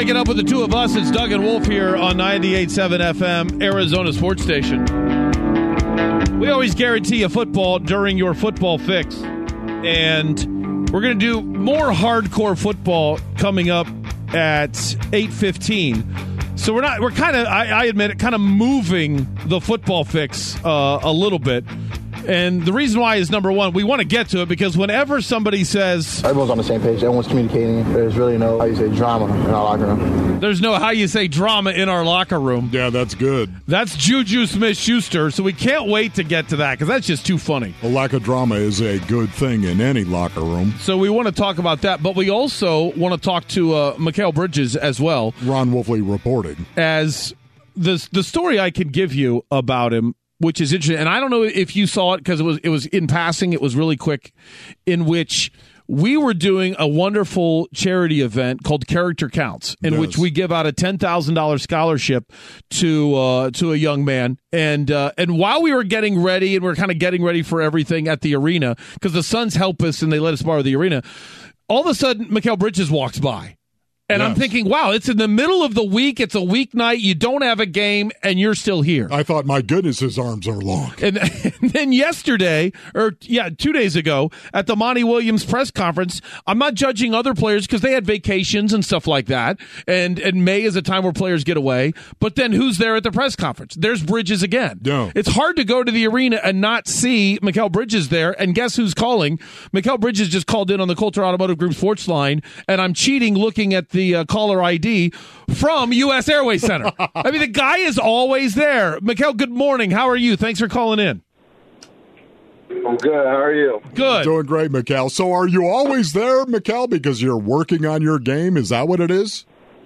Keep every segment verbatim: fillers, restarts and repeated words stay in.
waking up with the two of us. It's Doug and Wolf here on ninety-eight point seven F M, Arizona Sports Station. We always guarantee you football during your football fix. And we're going to do more hardcore football coming up at eight fifteen. So we're not, we're kind of, I, I admit it, kind of moving the football fix uh, a little bit. And the reason why is, number one, we want to get to it because whenever somebody says... Everyone's on the same page. Everyone's communicating. There's really no, how you say, drama in our locker room. There's no, how you say, drama in our locker room. Yeah, that's good. That's Juju Smith-Schuster, so we can't wait to get to that because that's just too funny. A lack of drama is a good thing in any locker room. So we want to talk about that, but we also want to talk to uh, Mikal Bridges as well. Ron Wolfley reporting. As the, the story I could give you about him, which is interesting, and I don't know if you saw it because it was it was in passing. It was really quick, in which we were doing a wonderful charity event called Character Counts, in yes. which we give out a ten thousand dollars scholarship to uh, to a young man. And uh, and while we were getting ready, and we are kind of getting ready for everything at the arena, because the Suns help us and they let us borrow the arena, all of a sudden Mikal Bridges walks by. And yes. I'm thinking, wow, it's in the middle of the week. It's a weeknight. You don't have a game, and you're still here. I thought, my goodness, his arms are long. And, and then yesterday, or yeah, two days ago, at the Monty Williams press conference, I'm not judging other players because they had vacations and stuff like that. And, and May is a time where players get away. But then who's there at the press conference? There's Bridges again. No. It's hard to go to the arena and not see Mikal Bridges there. And guess who's calling? Mikal Bridges just called in on the Coulter Automotive Group sports line, and I'm cheating looking at the Uh, caller I D from U S Airways Center. I mean, the guy is always there. Mikal, good morning. How are you? Thanks for calling in. I'm good. How are you? Good. Doing great, Mikal. So are you always there, Mikal, because you're working on your game? Is that what it is?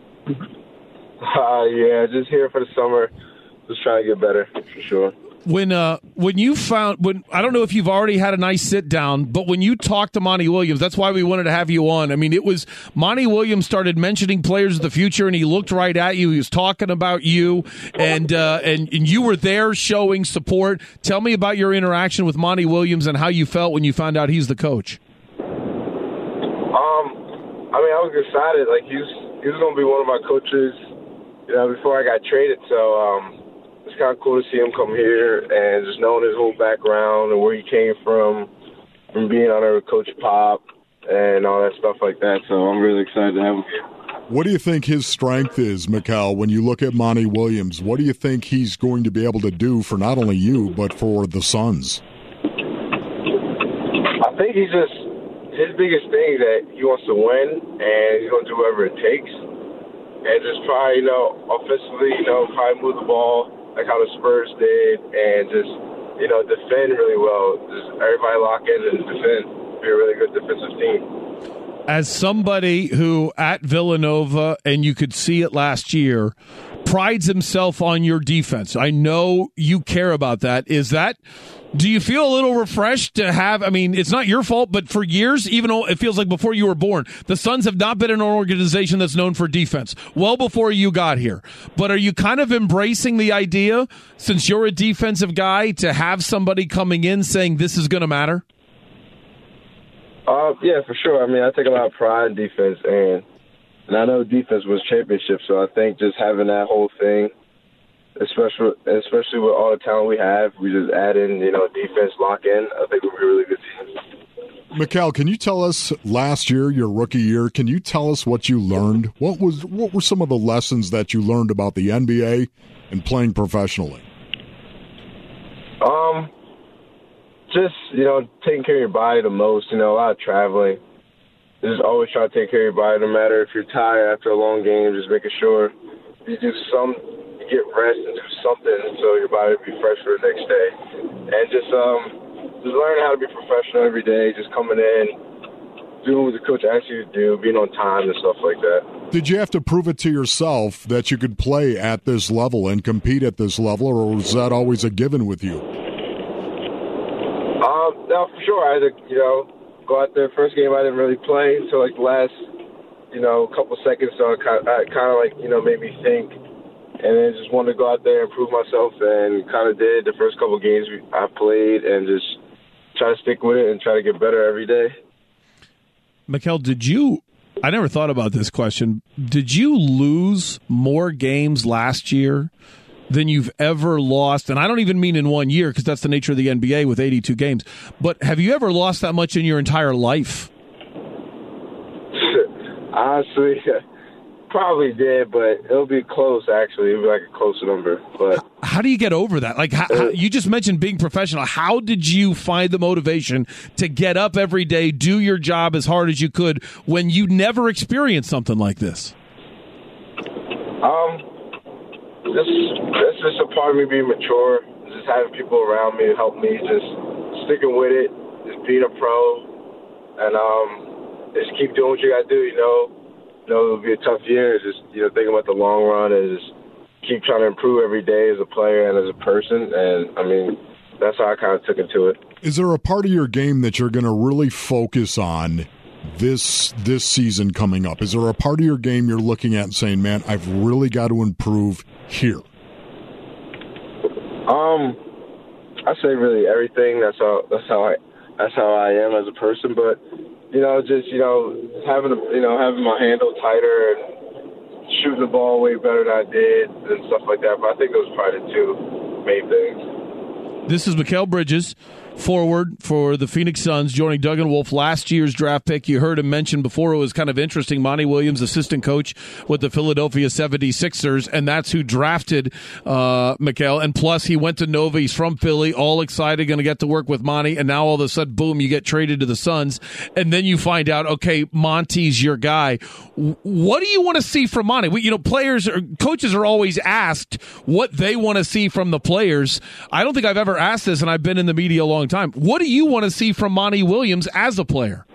Uh, yeah, just here for the summer. Just trying to get better, for sure. When uh when you found when I don't know if you've already had a nice sit down, but when you talked to Monty Williams, that's why we wanted to have you on. I mean, it was Monty Williams started mentioning players of the future, and he looked right at you. He was talking about you, and uh, and and you were there showing support. Tell me about your interaction with Monty Williams and how you felt when you found out he's the coach. Um, I mean, I was excited. Like he was he was going to be one of my coaches, you know, before I got traded. So. um It's kind of cool to see him come here and just knowing his whole background and where he came from, from being on there with Coach Pop and all that stuff like that. So I'm really excited to have him here. What do you think his strength is, Mikal, when you look at Monty Williams? What do you think he's going to be able to do for not only you, but for the Suns? I think he's just, his biggest thing is that he wants to win and he's going to do whatever it takes. And just try, you know, offensively, you know, probably move the ball like how the Spurs did, and just, you know, defend really well. Just everybody lock in and defend. Be a really good defensive team. As somebody who at Villanova, and you could see it last year, prides himself on your defense. I know you care about that. Is that, do you feel a little refreshed to have, I mean, it's not your fault, but for years, even though it feels like before you were born, the Suns have not been an organization that's known for defense, well before you got here. But are you kind of embracing the idea, since you're a defensive guy, to have somebody coming in saying this is going to matter? Uh, yeah, for sure. I mean, I take a lot of pride in defense, and And I know defense was championship, so I think just having that whole thing, especially especially with all the talent we have, we just add in, you know, defense, lock in. I think we'll be a really good team. Mikal, can you tell us last year, your rookie year, can you tell us what you learned? What was what were some of the lessons that you learned about the N B A and playing professionally? Um, just, you know, taking care of your body the most, you know, a lot of traveling. Just always try to take care of your body, no matter if you're tired after a long game, just making sure you do some, you get rest and do something so your body will be fresh for the next day. And just um, just learn how to be professional every day, just coming in, doing what the coach asks you to do, being on time and stuff like that. Did you have to prove it to yourself that you could play at this level and compete at this level, or was that always a given with you? Um, no, for sure. I had to, you know, go out there. First game I didn't really play until like the last, you know, couple seconds. So it kind of, it kind of like, you know, made me think. And then just wanted to go out there and prove myself, and kind of did the first couple games I played, and just try to stick with it and try to get better every day. Mikal, did you I never thought about this question. Did you lose more games last year than you've ever lost? And I don't even mean in one year, because that's the nature of the N B A with eighty-two games. But have you ever lost that much in your entire life? Honestly, probably did, but it'll be close, actually. It'll be like a close number. But how do you get over that? Like, how, how, you just mentioned being professional. How did you find the motivation to get up every day, do your job as hard as you could when you never experienced something like this? Um, this, this is a part of me being mature, just having people around me to help me, just sticking with it, just being a pro, and um, just keep doing what you got to do, you know. You know, it'll be a tough year. Just, you know, thinking about the long run and just keep trying to improve every day as a player and as a person. And, I mean, that's how I kind of took into it. Is there a part of your game that you're going to really focus on this this season coming up? Is there a part of your game you're looking at and saying, man, I've really got to improve here? Um, I say really everything. That's how, that's how I that's how I am as a person. But, you know, just, you know, having, you know, having my handle tighter and shooting the ball way better than I did and stuff like that. But I think those are probably the two main things. This is Mikal Bridges, forward for the Phoenix Suns, joining Doug and Wolf, last year's draft pick. You heard him mention before, it was kind of interesting, Monty Williams, assistant coach with the Philadelphia seventy-sixers, and that's who drafted uh, Mikal. And plus, he went to Nova. He's from Philly, all excited, going to get to work with Monty, and now all of a sudden, boom, you get traded to the Suns, and then you find out, okay, Monty's your guy. What do you want to see from Monty? We, you know, players or coaches are always asked what they want to see from the players. I don't think I've ever asked this, and I've been in the media a long time. What do you want to see from Monty Williams as a player?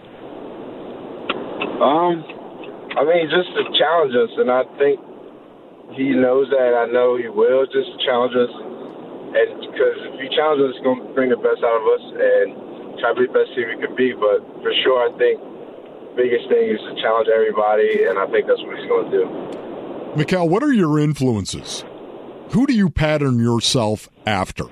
Um, I mean, just to challenge us, and I think he knows that. I know he will just challenge us, and because if he challenges us, he's going to bring the best out of us and try to be the best team we can be. But for sure, I think the biggest thing is to challenge everybody, and I think that's what he's going to do. Mikal, what are your influences? Who do you pattern yourself after?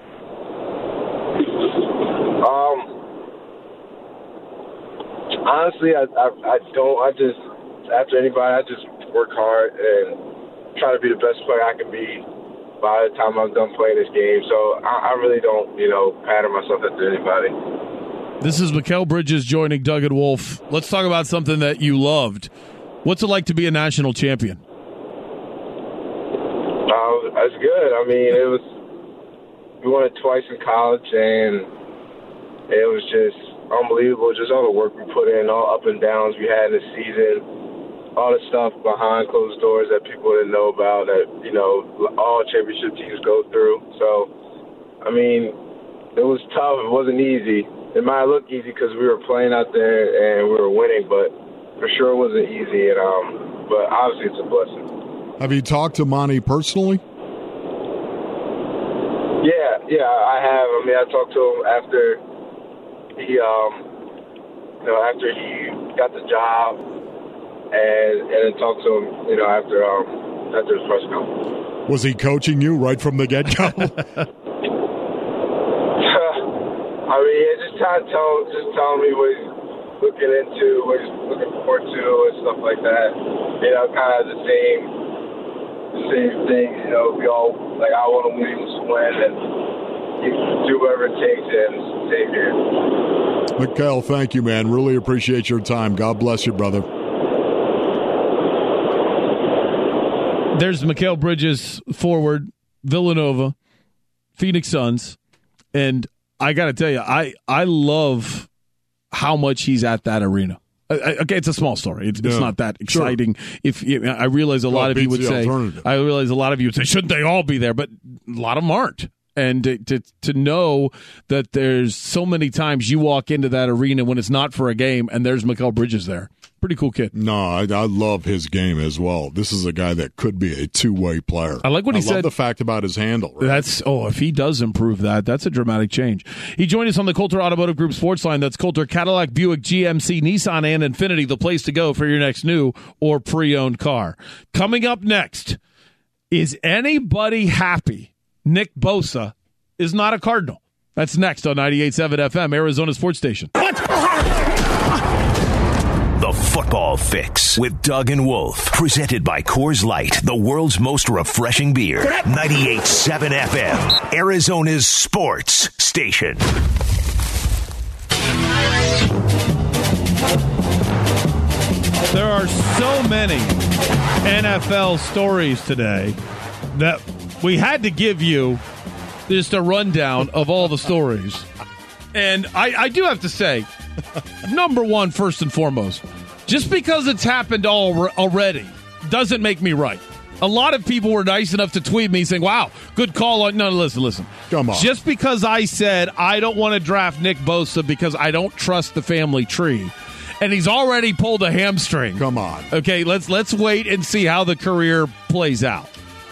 Honestly, I, I I don't. I just, after anybody, I just work hard and try to be the best player I can be by the time I'm done playing this game. So I, I really don't, you know, pattern myself after anybody. This is Mikal Bridges joining Doug and Wolf. Let's talk about something that you loved. What's it like to be a national champion? Uh, that's good. I mean, it was, we won it twice in college, and it was just unbelievable, just all the work we put in, all up and downs we had in the season, all the stuff behind closed doors that people didn't know about that, you know, all championship teams go through. So, I mean, it was tough. It wasn't easy. It might look easy because we were playing out there and we were winning, but for sure it wasn't easy. And um, but obviously it's a blessing. Have you talked to Monty personally? Yeah, yeah, I have. I mean, I talked to him after He, um, you know, after he got the job, and and then talked to him, you know, after um after his press conference. Was he coaching you right from the get go? I mean, yeah, just trying to tell, just telling me what he's looking into, what he's looking forward to, and stuff like that. You know, kind of the same, the same thing. You know, we all like, I want to win, he wants to win, and you do whatever it takes and save here. Mikal, thank you, man. Really appreciate your time. God bless you, brother. There's Mikal Bridges, forward, Villanova, Phoenix Suns, and I got to tell you, I, I love how much he's at that arena. Okay, it's a small story. It's, yeah, it's not that exciting. Sure. If you, I realize a lot well, of you would say, I realize a lot of you would say, shouldn't they all be there? But a lot of them aren't. And to, to to know that there's so many times you walk into that arena when it's not for a game, and there's Mikal Bridges there. Pretty cool kid. No, I, I love his game as well. This is a guy that could be a two-way player. I like what he I said. I love the fact about his handle. Right? That's oh, if he does improve that, that's a dramatic change. He joined us on the Coulter Automotive Group Sports Line. That's Coulter, Cadillac, Buick, G M C, Nissan, and Infiniti, the place to go for your next new or pre-owned car. Coming up next, is anybody happy Nick Bosa is not a Cardinal? That's next on ninety-eight point seven F M, Arizona Sports Station. The Football Fix with Doug and Wolf. Presented by Coors Light, the world's most refreshing beer. ninety-eight point seven F M, Arizona's sports station. There are so many N F L stories today that we had to give you just a rundown of all the stories. And I, I do have to say, number one, first and foremost, just because it's happened all, already doesn't make me right. A lot of people were nice enough to tweet me saying, wow, good call. On No, listen, listen. Come on. Just because I said I don't want to draft Nick Bosa because I don't trust the family tree, and he's already pulled a hamstring. Come on. Okay, let's let's wait and see how the career plays out.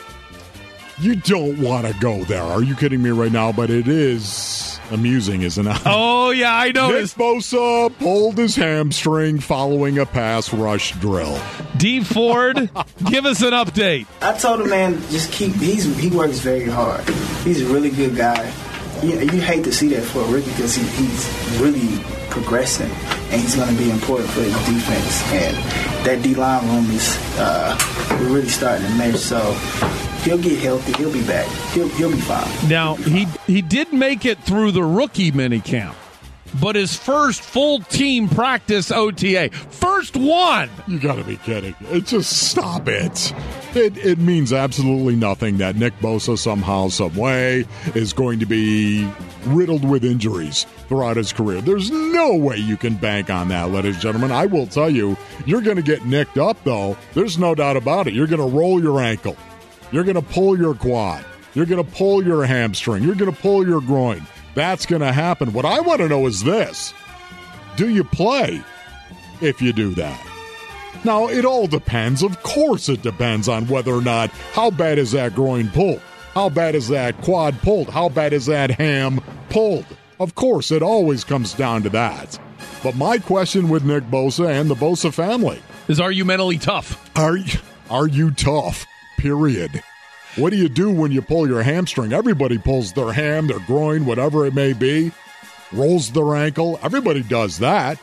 You don't want to go there. Are you kidding me right now? But it is amusing, isn't it? Oh, yeah, I know. Nick Bosa pulled his hamstring following a pass rush drill. D. Ford, give us an update. I told him, man, just keep. He's he works very hard. He's a really good guy. You, you hate to see that for a rookie because he, he's really progressing, and he's going to be important for the defense. And that D-line room is uh, we're really starting to mesh. So he'll get healthy. He'll be back. He'll he'll be fine. Now he he did make it through the rookie minicamp, but his first full team practice O T A, first one. You got to be kidding! It just stop it. It it means absolutely nothing that Nick Bosa somehow, some way, is going to be riddled with injuries throughout his career. There's no way you can bank on that, ladies and gentlemen. I will tell you, you're going to get nicked up, though. There's no doubt about it. You're going to roll your ankle. You're going to pull your quad. You're going to pull your hamstring. You're going to pull your groin. That's going to happen. What I want to know is this. Do you play if you do that? Now, it all depends. Of course it depends on whether or not, how bad is that groin pulled? How bad is that quad pulled? How bad is that ham pulled? Of course, it always comes down to that. But my question with Nick Bosa and the Bosa family is, are you mentally tough? Are you, are you tough? Period. What do you do when you pull your hamstring? Everybody pulls their ham, their groin, whatever it may be, rolls their ankle. Everybody does that.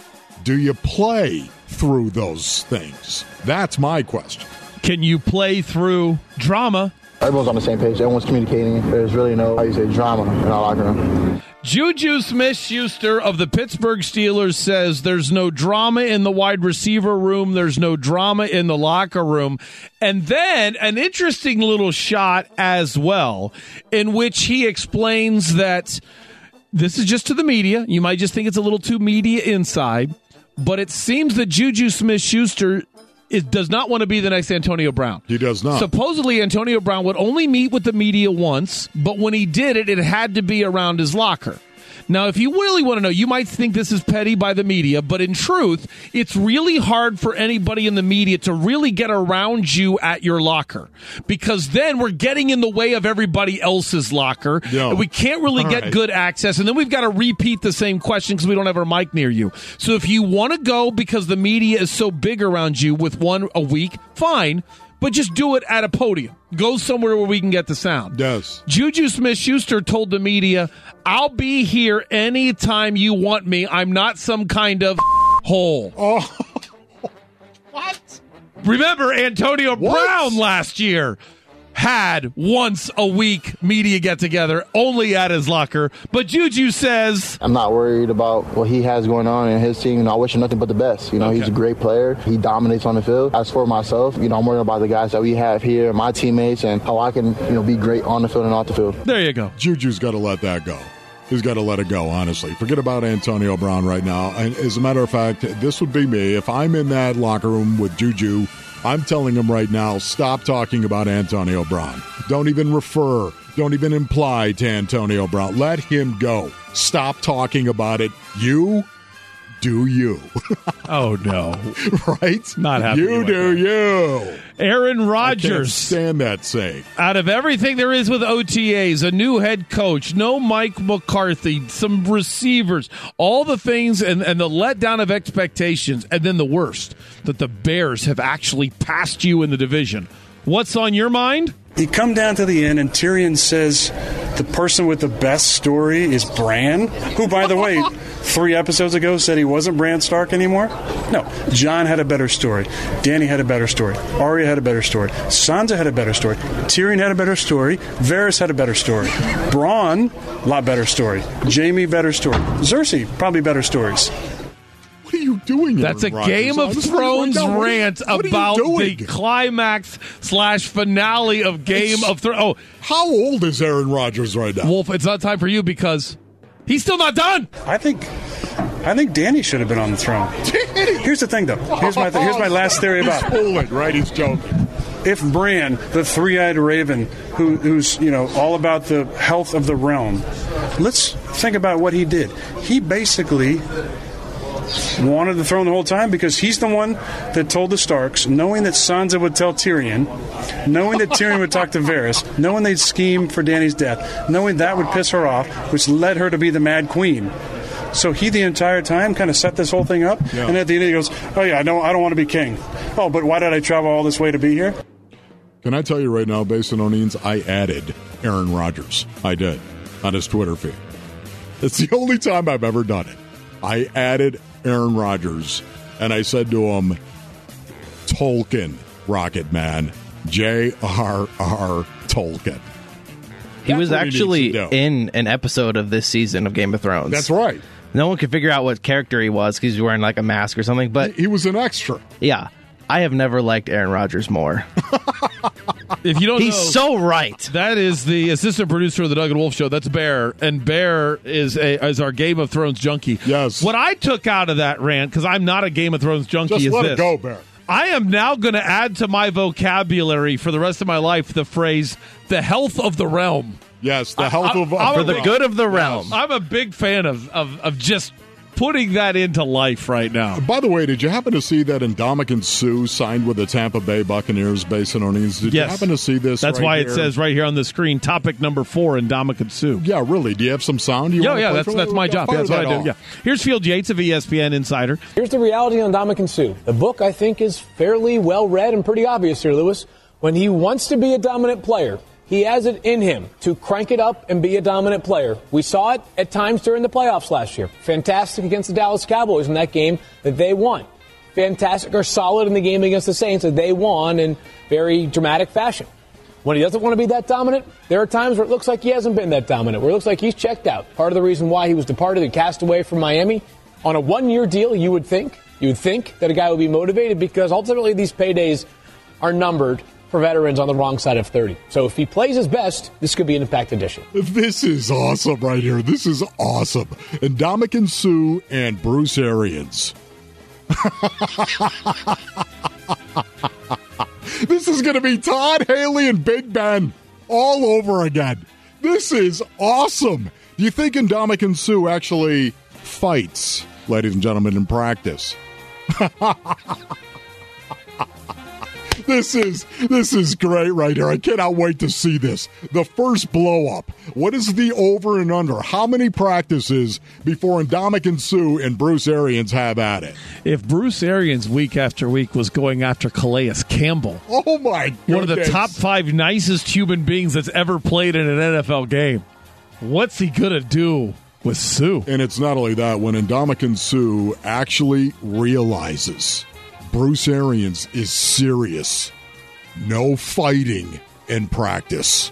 Do you play through those things? That's my question. Can you play through drama? Everyone's on the same page. Everyone's communicating. There's really no, how you say, drama in our locker room. Juju Smith-Schuster of the Pittsburgh Steelers says there's no drama in the wide receiver room. There's no drama in the locker room. And then an interesting little shot as well in which he explains that this is just to the media. You might just think it's a little too media inside. But it seems that Juju Smith-Schuster It does not want to be the next Antonio Brown. He does not. Supposedly, Antonio Brown would only meet with the media once, but when he did it, it had to be around his locker. Now, if you really want to know, you might think this is petty by the media, but in truth, it's really hard for anybody in the media to really get around you at your locker, because then we're getting in the way of everybody else's locker. Yo. And we can't really All get right. good access, and then we've got to repeat the same question because we don't have our mic near you. So if you want to go because the media is so big around you with one a week, fine. But just do it at a podium. Go somewhere where we can get the sound. Yes. Juju Smith-Schuster told the media, I'll be here anytime you want me. I'm not some kind of hole. Oh, What? Remember, Antonio What? Brown last year had once a week media get-together only at his locker. But Juju says, I'm not worried about what he has going on in his team. You know, I wish him nothing but the best. You know, Okay. he's a great player. He dominates on the field. As for myself, you know, I'm worried about the guys that we have here, my teammates, and how I can, you know, be great on the field and off the field. there you go. Juju's got to let that go. He's got to let it go, honestly. Forget about Antonio Brown right now. And as a matter of fact, this would be me. If I'm in that locker room with Juju, I'm telling him right now, stop talking about Antonio Brown. Don't even refer, don't even imply to Antonio Brown. Let him go. Stop talking about it. You do you. Oh, no. Right? Not happening You like do that. you. Aaron I can't Rodgers. stand that saying. Out of everything there is with O T As, a new head coach, no Mike McCarthy, some receivers, all the things and, and the letdown of expectations, and then the worst, that the Bears have actually passed you in the division. What's on your mind? You come down to the end, and Tyrion says, the person with the best story is Bran, who, by the way, three episodes ago said he wasn't Bran Stark anymore. No, Jon had a better story. Dany had a better story. Arya had a better story. Sansa had a better story. Tyrion had a better story. Varys had a better story. Bronn, a lot better story. Jaime, better story. Cersei, probably better stories. What are you doing? That's Aaron a Rodgers? Game of Honestly, Thrones right now, what are you- rant what are you about the doing? climax slash finale of Game It's- of Thrones. Oh, How old is Aaron Rodgers right now? Wolf, it's not time for you because he's still not done. I think, I think Dany should have been on the throne. Here's the thing, though. Here's my th- here's my last theory about He's fooling, right? He's joking. if Bran, the three-eyed raven, who, who's you know all about the health of the realm, let's think about what he did. He basically wanted the throne the whole time because he's the one that told the Starks, knowing that Sansa would tell Tyrion, knowing that Tyrion would talk to Varys, knowing they'd scheme for Dany's death, knowing that would piss her off, which led her to be the Mad Queen. So he, the entire time, kind of set this whole thing up, Yeah. and at the end he goes, "Oh yeah, I don't, I don't want to be king. Oh, but why did I travel all this way to be here?" Can I tell you right now, based on O'Neill's, I added Aaron Rodgers. I did on his Twitter feed. It's the only time I've ever done it. I added Aaron Rodgers, and I said to him, Tolkien, Rocket Man, J R R. Tolkien. He was That's what he actually needs to do. in an episode of this season of Game of Thrones. That's right. No one could figure out what character he was because he was wearing like a mask or something. But He was an extra. yeah, I have never liked Aaron Rodgers more. If you don't He's know, so right. that is the assistant producer of the Doug and Wolf Show. That's Bear, and Bear is a is our Game of Thrones junkie. Yes. What I took out of that rant, because I'm not a Game of Thrones junkie, Just is let this. it go, Bear. I am now going to add to my vocabulary for the rest of my life the phrase "the health of the realm." Yes, the health I- of I'm For a the big- good of the realm. I'm a big fan of, of, of just putting that into life right now. By the way, did you happen to see that Ndamukong Suh signed with the Tampa Bay Buccaneers based on O'Neill's? Did Yes. you happen to see this? That's right why it here? says right here on the screen, topic number four, Ndamukong Suh. Yeah, really. Do you have some sound? You Yeah, wanna yeah, play that's for that's me? my job. Fire Yeah, that's what that I do. off. Yeah. Here's Field Yates of E S P N Insider. Here's the reality on Ndamukong Suh. The book, I think, is fairly well read and pretty obvious here, Lewis. When he wants to be a dominant player, he has it in him to crank it up and be a dominant player. We saw it at times during the playoffs last year. Fantastic against the Dallas Cowboys in that game that they won. Fantastic or solid in the game against the Saints that they won in very dramatic fashion. When he doesn't want to be that dominant, there are times where it looks like he hasn't been that dominant, where it looks like he's checked out. Part of the reason why he was departed and cast away from Miami on a one-year deal, you would think, you would think that a guy would be motivated because ultimately these paydays are numbered for veterans on the wrong side of thirty. So if he plays his best, this could be an impact addition. This is awesome right here. This is awesome. Ndamukong Suh and Bruce Arians. This is going to be Todd Haley and Big Ben all over again. This is awesome. Do you think Ndamukong Suh actually fights, ladies and gentlemen, in practice? This is this is great right here. I cannot wait to see this. The first blow up. What is the over and under? How many practices before Ndamukong Suh and Bruce Arians have at it? If Bruce Arians week after week was going after Calais Campbell, Oh my goodness. one of the top five nicest human beings that's ever played in an N F L game, what's he going to do with Sue? And it's not only that, when Ndamukong Suh actually realizes Bruce Arians is serious, no fighting in practice.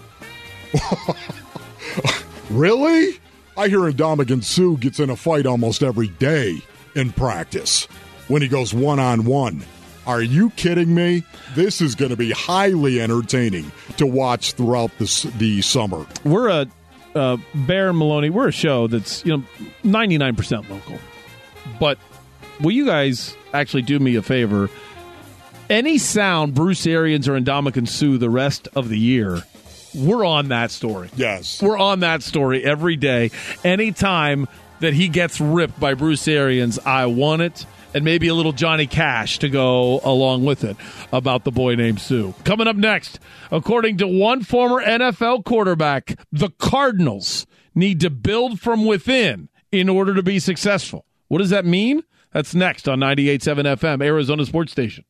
Really? I hear Ndamukong Suh gets in a fight almost every day in practice when he goes one-on-one. Are you kidding me? This is going to be highly entertaining to watch throughout the, the summer. We're a uh, Bear and Maloney. We're a show that's you know ninety-nine percent local, but will you guys actually do me a favor? Any sound Bruce Arians or Ndamukong Suh the rest of the year, we're on that story. Yes. We're on that story every day. Anytime that he gets ripped by Bruce Arians, I want it, and maybe a little Johnny Cash to go along with it about the boy named Sue. Coming up next, according to one former N F L quarterback, the Cardinals need to build from within in order to be successful. What does that mean? That's next on ninety-eight point seven F M, Arizona Sports Station.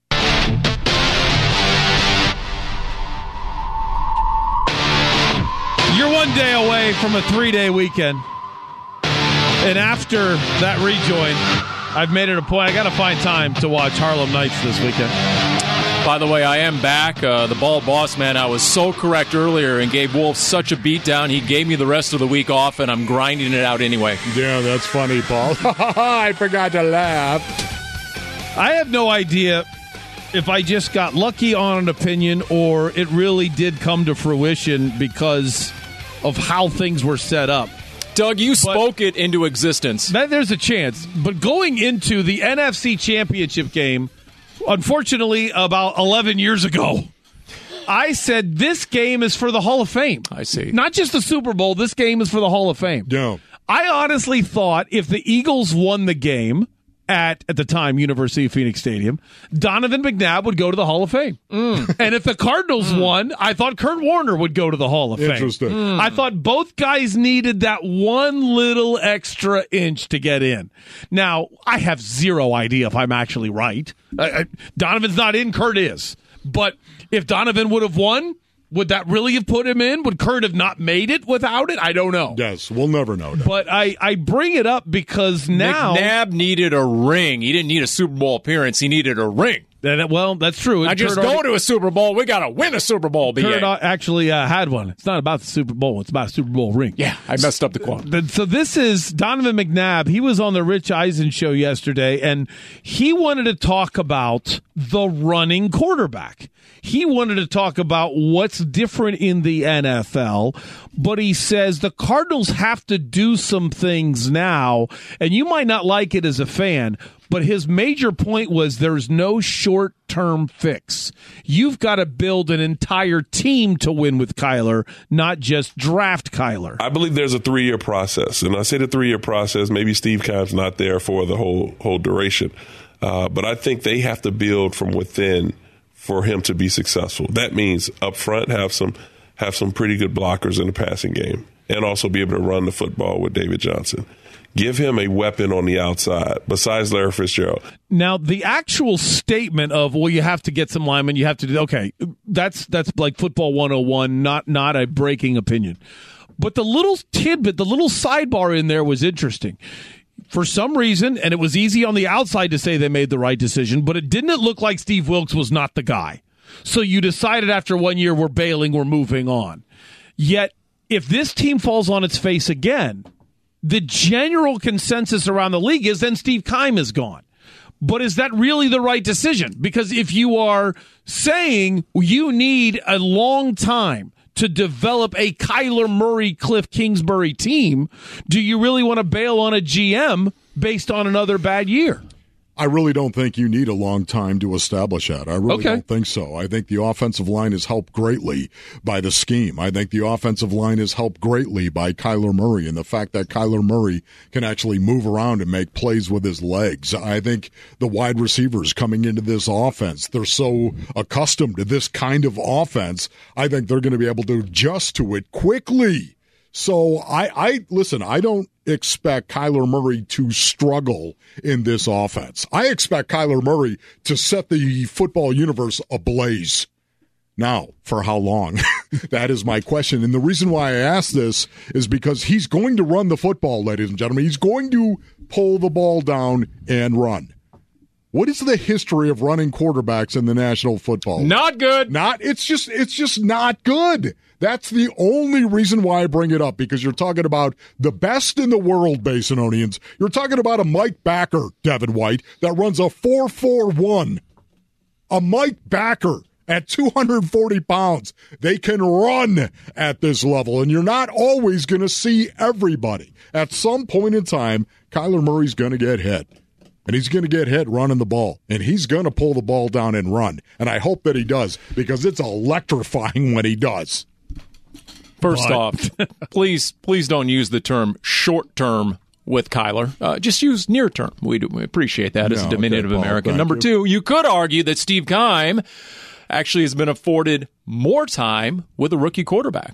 Your one day away from a three-day weekend. And after that rejoin, I've made it a point. I got to find time to watch Harlem Nights this weekend. By the way, I am back. Uh, the Bald Boss Man, I was so correct earlier and gave Wolf such a beatdown. He gave me the rest of the week off, and I'm grinding it out anyway. Yeah, that's funny, Paul. I forgot to laugh. I have no idea if I just got lucky on an opinion or it really did come to fruition because of how things were set up. Doug, you but spoke it into existence. That, there's a chance. But going into the N F C Championship game, unfortunately, about eleven years ago, I said this game is for the Hall of Fame. I see. Not just the Super Bowl. This game is for the Hall of Fame. No. I honestly thought if the Eagles won the game at, at the time, University of Phoenix Stadium, Donovan McNabb would go to the Hall of Fame. Mm. And if the Cardinals mm. won, I thought Kurt Warner would go to the Hall of Fame. Interesting. Mm. I thought both guys needed that one little extra inch to get in. Now, I have zero idea if I'm actually right. I, I, Donovan's not in, Kurt is. But if Donovan would have won, would that really have put him in? Would Kurt have not made it without it? I don't know. Yes, we'll never know. That. But I, I bring it up because now McNabb needed a ring. He didn't need a Super Bowl appearance. He needed a ring. That, well, that's true. I just go to a Super Bowl. We got to win a Super Bowl. B A. Kurt actually uh, had one. It's not about the Super Bowl. It's about a Super Bowl ring. Yeah, I messed up the quote. So this is Donovan McNabb. He was on the Rich Eisen show yesterday, and he wanted to talk about the running quarterback. He wanted to talk about what's different in the N F L, but he says the Cardinals have to do some things now, and you might not like it as a fan, but his major point was there's no short-term fix. You've got to build an entire team to win with Kyler, not just draft Kyler. I believe there's a three-year process, and I say the three-year process, maybe Steve Keim's not there for the whole whole duration, uh, but I think they have to build from within for him to be successful. That means up front have some have some pretty good blockers in the passing game and also be able to run the football with David Johnson. Give him a weapon on the outside besides Larry Fitzgerald. Now, the actual statement of, well, you have to get some linemen, you have to do, okay, that's that's like football one oh one, not not a breaking opinion. But the little tidbit, the little sidebar in there was interesting. For some reason, and it was easy on the outside to say they made the right decision, but it didn't look like Steve Wilks was not the guy. So you decided after one year, we're bailing, we're moving on. Yet, if this team falls on its face again, the general consensus around the league is then Steve Keim is gone. But is that really the right decision? Because if you are saying you need a long time to develop a Kyler Murray, Cliff Kingsbury team, do you really want to bail on a G M based on another bad year? I really don't think you need a long time to establish that. I really okay. don't think so. I think the offensive line is helped greatly by the scheme. I think the offensive line is helped greatly by Kyler Murray and the fact that Kyler Murray can actually move around and make plays with his legs. I think the wide receivers coming into this offense, they're so accustomed to this kind of offense, I think they're going to be able to adjust to it quickly. So I, I listen, I don't expect Kyler Murray to struggle in this offense. I expect Kyler Murray to set the football universe ablaze. Now, for how long? That is my question. And the reason why I ask this is because he's going to run the football, ladies and gentlemen. He's going to pull the ball down and run. What is the history of running quarterbacks in the National Football League? Not good. Not. It's just. It's just not good. That's the only reason why I bring it up, because you're talking about the best in the world, Basinonians. You're talking about a Mike Backer, Devin White, that runs a four four one. A Mike Backer at two hundred forty pounds. They can run at this level, and you're not always going to see everybody. At some point in time, Kyler Murray's going to get hit. And he's going to get hit running the ball. And he's going to pull the ball down and run. And I hope that he does, because it's electrifying when he does. First off, please please don't use the term short-term with Kyler. Uh, just use near-term. We, do, we appreciate that no, as a diminutive okay, American. Number you. two, you could argue that Steve Keim actually has been afforded more time with a rookie quarterback.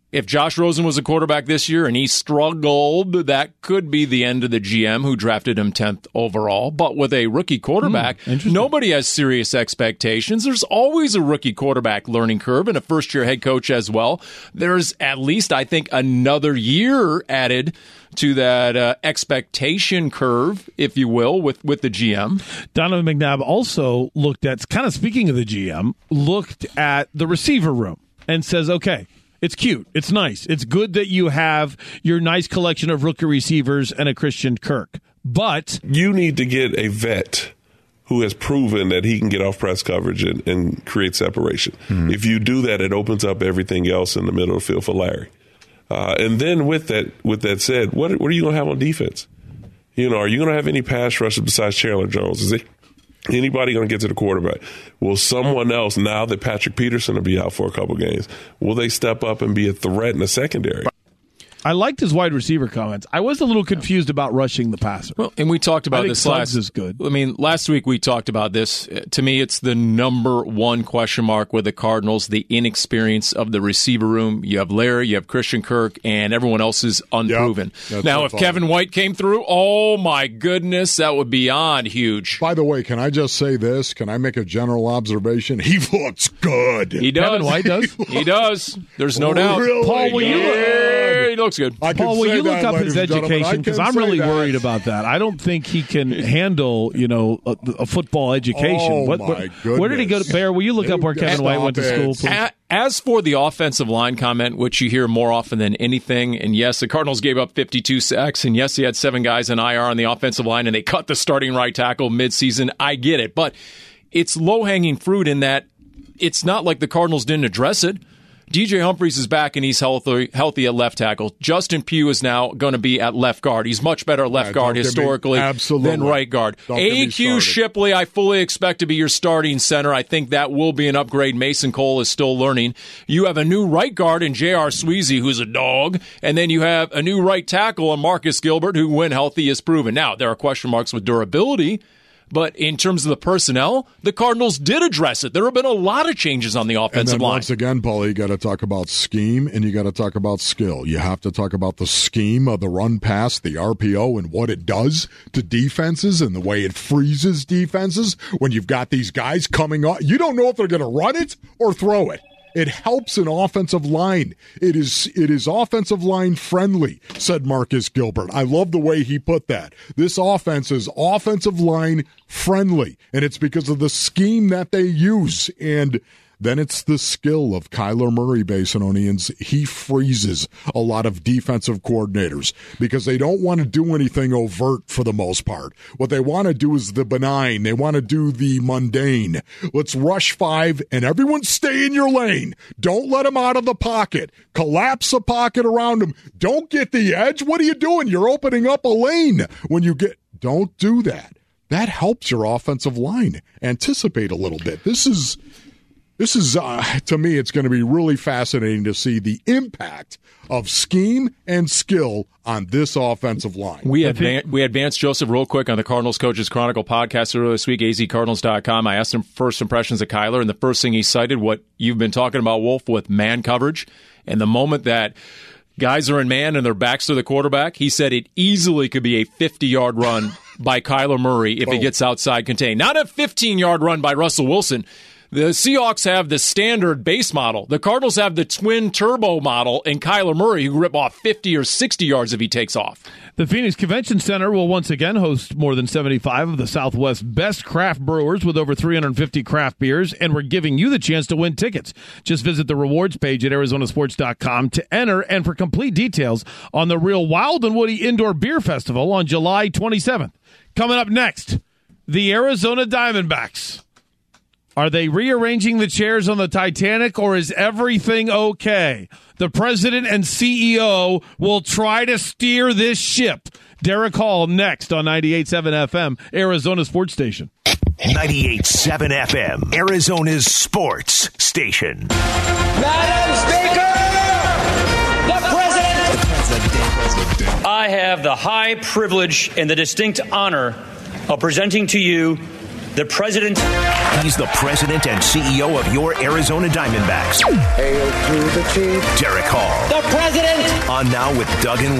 if Josh Rosen was a quarterback this year and he struggled, that could be the end of the G M who drafted him tenth overall. But with a rookie quarterback, mm, nobody has serious expectations. There's always a rookie quarterback learning curve and a first-year head coach as well. There's at least, I think, another year added to that uh, expectation curve, if you will, with, with the G M. Donovan McNabb also looked at, kind of speaking of the G M, looked at the receiver room and says, okay, it's cute. It's nice. It's good that you have your nice collection of rookie receivers and a Christian Kirk. But you need to get a vet who has proven that he can get off press coverage and, and create separation. Mm-hmm. If you do that, it opens up everything else in the middle of the field for Larry. Uh, and then with that, with that said, what what are you going to have on defense? You know, are you going to have any pass rushers besides Chandler Jones? Is it anybody going to get to the quarterback? Will someone else, now that Patrick Peterson will be out for a couple games, will they step up and be a threat in the secondary? I liked his wide receiver comments. I was a little confused about rushing the passer. Well, and we talked about I think this Suggs last. is good. I mean, last week we talked about this. To me, it's the number one question mark with the Cardinals: the inexperience of the receiver room. You have Larry, you have Christian Kirk, and everyone else is unproven. Yep, now, if fun. Kevin White came through, oh my goodness, that would be beyond huge. By the way, can I just say this? Can I make a general observation? He looks good. He does. Kevin White does. He does. There's no doubt. Really Paul, will you? Yeah, he looks good. Paul, will you look up his education? Because I'm really that. worried about that. I don't think he can handle, you know, a, a football education. Oh, what, my what, goodness. Where did he go? Bear, will you look up where Kevin White went to school, please? As for the offensive line comment, which you hear more often than anything, and yes, the Cardinals gave up fifty-two sacks, and yes, he had seven guys in I R on the offensive line, and they cut the starting right tackle midseason. I get it, but it's low-hanging fruit in that it's not like the Cardinals didn't address it. D J Humphries is back and he's healthy, healthy at left tackle. Justin Pugh is now going to be at left guard. He's much better at left yeah, guard historically than right guard. A Q Shipley, I fully expect to be your starting center. I think that will be an upgrade. Mason Cole is still learning. You have a new right guard in J R. Sweezy, who's a dog, and then you have a new right tackle in Marcus Gilbert, who, when healthy, is proven. Now, there are question marks with durability. But in terms of the personnel, the Cardinals did address it. There have been a lot of changes on the offensive and then line. Once again, Paul, you got to talk about scheme and you got to talk about skill. You have to talk about the scheme of the run pass, the R P O, and what it does to defenses and the way it freezes defenses when you've got these guys coming up. You don't know if they're going to run it or throw it. It helps an offensive line. It is it is offensive line friendly, said Marcus Gilbert. I love the way he put that. This offense is offensive line friendly, and it's because of the scheme that they use. And then it's the skill of Kyler Murray, Basinonians. He freezes a lot of defensive coordinators because they don't want to do anything overt for the most part. What they want to do is the benign. They want to do the mundane. Let's rush five and everyone stay in your lane. Don't let them out of the pocket. Collapse the pocket around them. Don't get the edge. What are you doing? You're opening up a lane when you get. Don't do that. That helps your offensive line anticipate a little bit. This is. This is, uh, to me, it's going to be really fascinating to see the impact of scheme and skill on this offensive line. We advan- we advanced Joseph real quick on the Cardinals Coaches Chronicle podcast earlier this week, A Z Cardinals dot com. I asked him first impressions of Kyler, and the first thing he cited, what you've been talking about, Wolf, with man coverage. And the moment that guys are in man and their backs to the quarterback, he said it easily could be a fifty-yard run by Kyler Murray if oh. he gets outside contained. Not a fifteen-yard run by Russell Wilson. The Seahawks have the standard base model. The Cardinals have the twin turbo model, and Kyler Murray, who can rip off fifty or sixty yards if he takes off. The Phoenix Convention Center will once again host more than seventy-five of the Southwest's best craft brewers with over three hundred fifty craft beers, and we're giving you the chance to win tickets. Just visit the rewards page at Arizona Sports dot com to enter and for complete details on the Real Wild and Woody Indoor Beer Festival on July twenty-seventh. Coming up next, the Arizona Diamondbacks. Are they rearranging the chairs on the Titanic, or is everything okay? The president and C E O will try to steer this ship. Derek Hall next on ninety-eight point seven F M, Arizona Sports Station. ninety-eight point seven F M, Arizona's sports station. Madam Speaker, the President. The President. I have the high privilege and the distinct honor of presenting to you the president. He's the president and C E O of your Arizona Diamondbacks. Hail to the chief. Derek Hall. The president. On Now with Doug and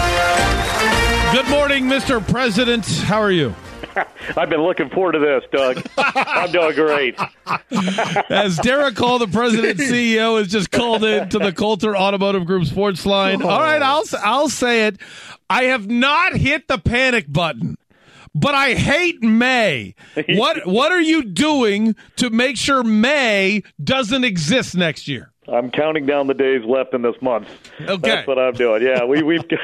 Wolf. Good morning, Mister President. How are you? I've been looking forward to this, Doug. I'm doing great. As Derek Hall, the president and C E O, has just called in to the Coulter Automotive Group sports line. All right, I'll I'll say it. I have not hit the panic button, but I hate May. What what are you doing to make sure May doesn't exist next year? I'm counting down the days left in this month. Okay. That's what I'm doing. Yeah, we, we've got,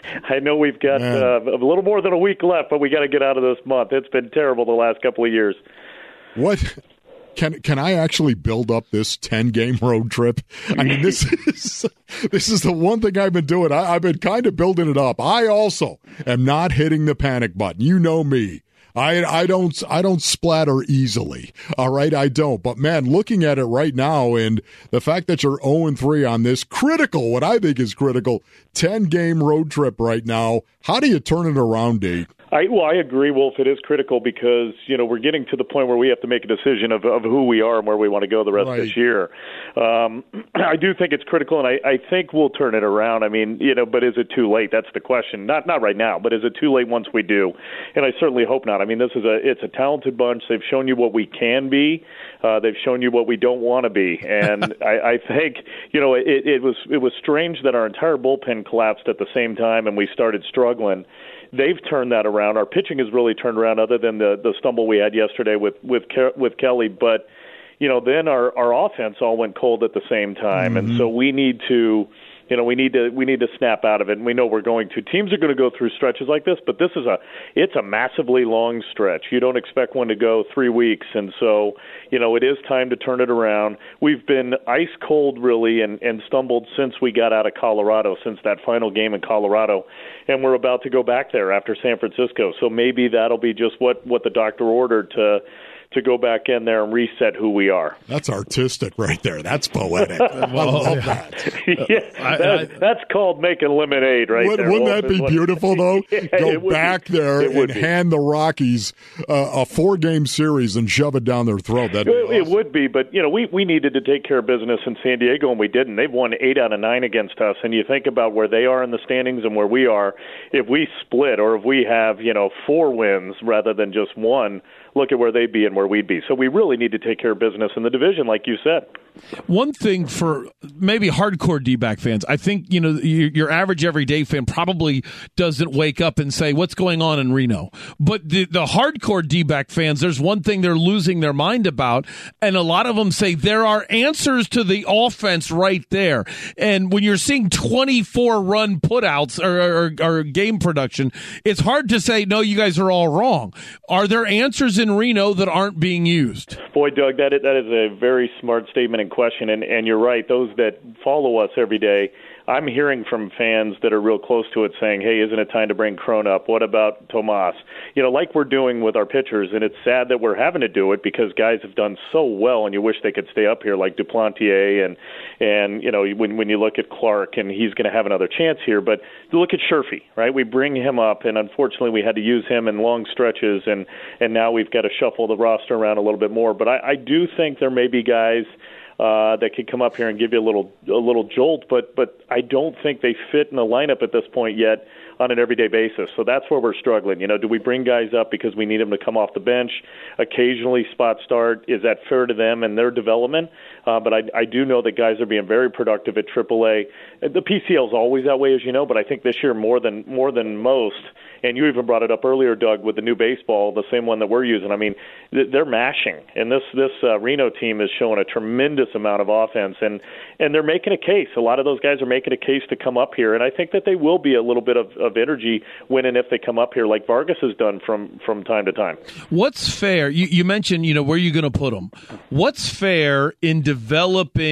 I know we've got uh, a little more than a week left, but we got to get out of this month. It's been terrible the last couple of years. What? Can can I actually build up this ten-game road trip? I mean, this is this is the one thing I've been doing. I, I've been kind of building it up. I also am not hitting the panic button. You know me. I, I don't I don't splatter easily. All right, I don't. But, man, looking at it right now and the fact that you're oh and three on this critical, what I think is critical, ten-game road trip right now, how do you turn it around, Dave? I, well, I agree, Wolf. It is critical because, you know, we're getting to the point where we have to make a decision of, of who we are and where we want to go the rest right. of this year. Um, I do think it's critical, and I, I think we'll turn it around. I mean, you know, but is it too late? That's the question. Not not right now, but is it too late once we do? And I certainly hope not. I mean, this is a it's a talented bunch. They've shown you what we can be. Uh, they've shown you what we don't want to be. And I, I think, you know, it, it was it was strange that our entire bullpen collapsed at the same time and we started struggling. They've turned that around. Our pitching has really turned around, other than the, the stumble we had yesterday with with with Kelly. But you know, then our, our offense all went cold at the same time, mm-hmm. and so we need to, you know, we need to we need to snap out of it. And we know we're going to. Teams are going to go through stretches like this, but this is a it's a massively long stretch. You don't expect one to go three weeks, and so you know it is time to turn it around. We've been ice cold really, and, and stumbled since we got out of Colorado, since that final game in Colorado, and we're about to go back there after San Francisco. So maybe that'll be just what, what the doctor ordered to. to go back in there and reset who we are. That's artistic right there. That's poetic. I love that. yeah, that, that's called making lemonade right Would, there. Wouldn't Wolf, that be beautiful, though? yeah, go back be. there and be. hand the Rockies uh, a four-game series and shove it down their throat. That'd be it, awesome. It would be, but you know, we, we needed to take care of business in San Diego, and we didn't. They've won eight out of nine against us, and you think about where they are in the standings and where we are. If we split, or if we have, you know, four wins rather than just one, look at where they'd be and where we'd be. So we really need to take care of business in the division, like you said. One thing for maybe hardcore D-back fans, I think, you know, your, your average everyday fan probably doesn't wake up and say, what's going on in Reno? But the, the hardcore D-back fans, there's one thing they're losing their mind about, and a lot of them say there are answers to the offense right there. And when you're seeing twenty-four run putouts or, or, or game production, it's hard to say, no, you guys are all wrong. Are there answers in Reno that aren't being used? Boy, Doug, that is, that is a very smart statement and question, and, and you're right. Those that follow us every day, I'm hearing from fans that are real close to it saying, hey, isn't it time to bring Crone up? What about Tomas? You know, like we're doing with our pitchers, and it's sad that we're having to do it because guys have done so well, and you wish they could stay up here, like Duplantier, and, and you know, when, when you look at Clark, and he's going to have another chance here, but look at Sherfy, right? We bring him up, and unfortunately we had to use him in long stretches, and, and now we've got to shuffle the roster around a little bit more. But I, I do think there may be guys Uh, that could come up here and give you a little a little jolt, but but I don't think they fit in the lineup at this point yet on an everyday basis. So that's where we're struggling. You know, do we bring guys up because we need them to come off the bench, occasionally spot start? Is that fair to them and their development? Uh, but I, I do know that guys are being very productive at triple A. The P C L is always that way, as you know, but I think this year more than more than most. And you even brought it up earlier, Doug, with the new baseball, the same one that we're using. I mean, they're mashing, and this this uh, Reno team is showing a tremendous amount of offense, and and they're making a case. A lot of those guys are making a case to come up here, and I think that they will be a little bit of, of energy when and if they come up here, like Vargas has done from from time to time. What's fair? You, you mentioned, you know, where are you going to put them? What's fair in developing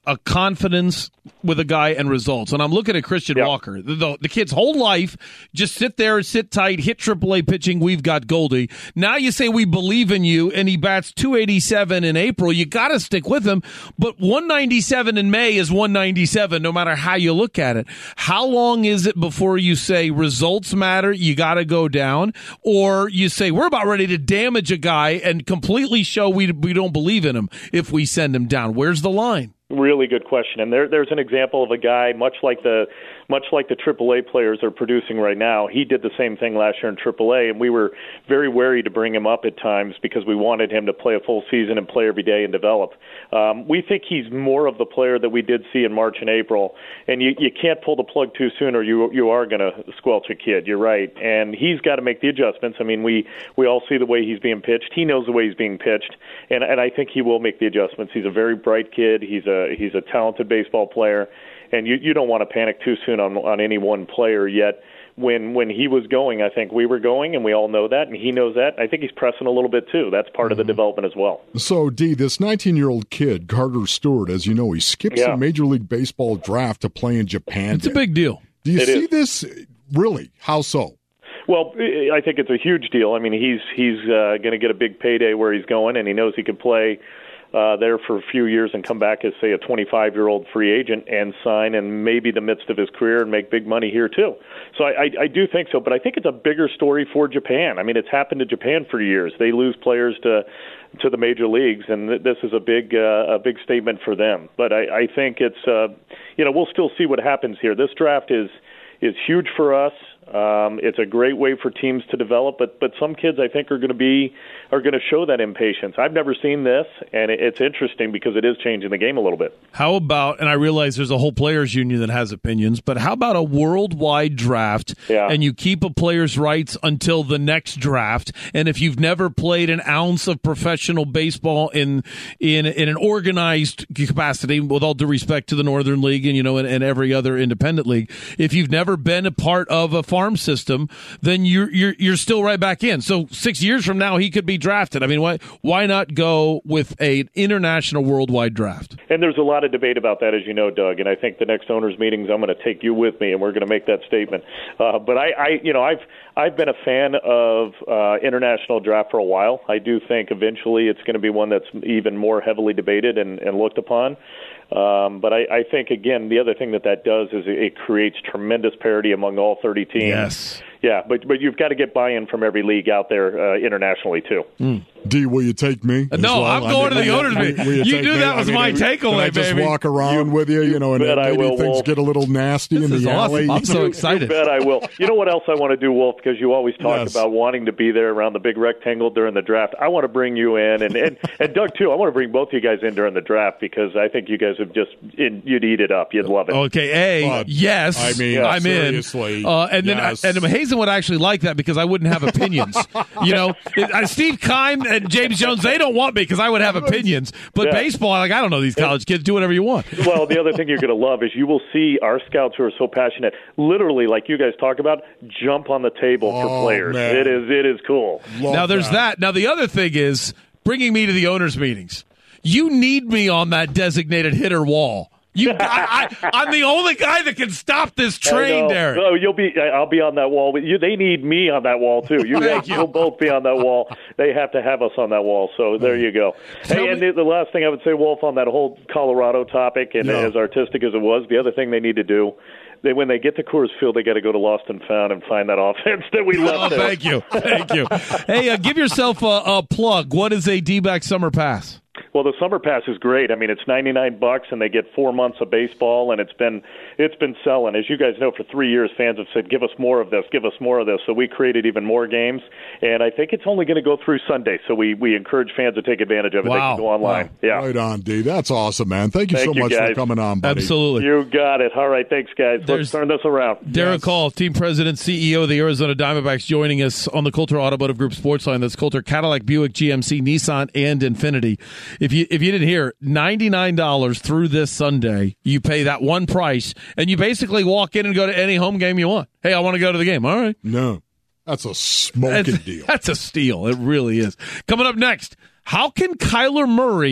a confidence with a guy and results. And I'm looking at Christian yeah. Walker. The, the, the kid's whole life, just sit there, sit tight, hit triple A pitching, we've got Goldie. Now you say we believe in you, and he bats two eighty-seven in April. You got to stick with him. But one ninety-seven in May is one ninety-seven, no matter how you look at it. How long is it before you say results matter, you got to go down, or you say we're about ready to damage a guy and completely show we we don't believe in him if we send him down? Where's the line? Really good question, and there, there's an example of a guy much like the much like the triple A players are producing right now. He did the same thing last year in triple A, and we were very wary to bring him up at times because we wanted him to play a full season and play every day and develop. Um, we think he's more of the player that we did see in March and April, and you, you can't pull the plug too soon or you you are going to squelch a kid. You're right, and he's got to make the adjustments. I mean, we, we all see the way he's being pitched. He knows the way he's being pitched, and, and I think he will make the adjustments. He's a very bright kid. He's a he's a talented baseball player, and you, you don't want to panic too soon on on any one player yet. When when he was going, I think we were going, and we all know that, and he knows that. I think he's pressing a little bit too. That's part mm-hmm. of the development as well. So, D, this nineteen-year-old kid, Carter Stewart, as you know, he skips yeah. the Major League Baseball draft to play in Japan. It's a big deal. Do you it see is. this? Really? How so? Well, I think it's a huge deal. I mean, he's he's uh, going to get a big payday where he's going, and he knows he could play Uh, there for a few years and come back as, say, a twenty-five-year-old free agent and sign in maybe the midst of his career and make big money here, too. So I, I, I do think so, but I think it's a bigger story for Japan. I mean, it's happened to Japan for years. They lose players to to the major leagues, and th- this is a big uh, a big statement for them. But I, I think it's, uh, you know, we'll still see what happens here. This draft is is huge for us. Um, it's a great way for teams to develop, but but some kids I think are going to be are going to show that impatience. I've never seen this, and it, it's interesting because it is changing the game a little bit. How about, and I realize there's a whole players union that has opinions, but how about a worldwide draft, yeah. and you keep a player's rights until the next draft, and if you've never played an ounce of professional baseball in in in an organized capacity, with all due respect to the Northern League and you know and, and every other independent league, if you've never been a part of a farm system, then you're you're you're still right back in. So six years from now, he could be drafted. I mean, why why not go with an international worldwide draft? And there's a lot of debate about that, as you know, Doug. And I think the next owners' meetings, I'm going to take you with me, and we're going to make that statement. Uh, but I, I, you know, I've I've been a fan of uh, international draft for a while. I do think eventually it's going to be one that's even more heavily debated and, and looked upon. Um, but I, I think, again, the other thing that that does is it, it creates tremendous parity among all thirty teams. Yes. Yeah, but but you've got to get buy-in from every league out there uh, internationally, too. Mm. D, will you take me? No, well? I'm going I mean, to the owners meeting. You take knew me? that was I mean, my can takeaway, I just baby. walk around You- with you, you know, and bet I maybe will, things Wolf. get a little nasty This in is the awesome. alley. I'm so You- excited. You bet I will. You know what else I want to do, Wolf? Because you always talk Yes. about wanting to be there around the big rectangle during the draft. I want to bring you in, and, and, and Doug, too. I want to bring both you guys in during the draft because I think you guys have just, in, you'd eat it up. You'd love it. Okay, A, But, yes, I mean, I'm seriously, in. Uh, and then yes. and Hazen would actually like that because I wouldn't have opinions. you know, it, uh, Steve Keim and James Jones, they don't want me because I would have opinions. But Yeah. baseball, like I don't know these college kids. Do whatever you want. Well, the other thing you're going to love is you will see our scouts who are so passionate, literally, like you guys talk about, jump on the table Oh, for players. man. It is it is cool. Love Now there's that. Now the other thing is bringing me to the owners' meetings. You need me on that designated hitter wall. You, I, I, I'm the only guy that can stop this I train, know. Derek. No, you'll be. I'll be on that wall. But you, they need me on that wall too. You Thank guys you. will both be on that wall. They have to have us on that wall. So there you go. Tell Hey, and me- the, the last thing I would say, Wolf, on that whole Colorado topic, and Yeah. as artistic as it was, the other thing they need to do. They, when they get to Coors Field, they got to go to Lost and Found and find that offense that we left Oh, there. thank you. Thank you. Hey, uh, give yourself a, a plug. What is a D-back summer pass? Well, the summer pass is great. I mean, it's ninety-nine bucks, and they get four months of baseball, and it's been it's been selling. As you guys know, for three years, fans have said, "Give us more of this, give us more of this." So we created even more games, and I think it's only going to go through Sunday. So we, we encourage fans to take advantage of it. Wow. They can go online. Wow. Yeah, Right on, D. That's awesome, man. Thank you Thank so you, much for guys. coming on, buddy. Absolutely. you got it. All right, thanks, guys. There's- Let's turn this around. Derek Yes. Hall, team president, C E O of the Arizona Diamondbacks, joining us on the Coulter Automotive Group Sports Line. That's Coulter, Cadillac, Buick, G M C, Nissan, and Infiniti. If you if you didn't hear, ninety-nine dollars through this Sunday. You pay that one price, and you basically walk in and go to any home game you want. Hey, I want to go to the game. All right. No, that's a smoking That's, deal. that's a steal. It really is. Coming up next, how can Kyler Murray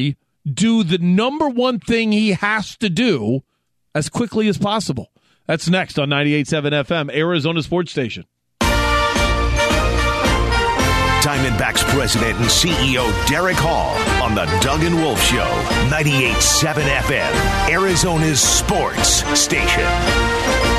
do the number one thing he has to do as quickly as possible. That's next on ninety-eight point seven F M, Arizona Sports Station. Diamondbacks president and C E O Derek Hall on the Doug and Wolf Show, ninety-eight point seven F M, Arizona's sports station.